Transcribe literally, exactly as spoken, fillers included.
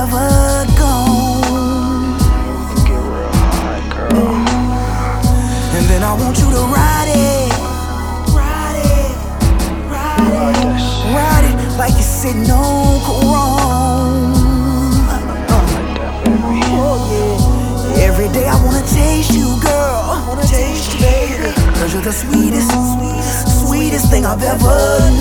ever gone. Get real high, girl. And then I want you to ride it, ride it, ride Ride it, that shit. ride it like you're sitting on Chrome. Like that, baby. Oh yeah. Every day I wanna taste you, girl. I wanna taste you, baby. Cause you're the sweetest, sweetest, sweetest thing I've ever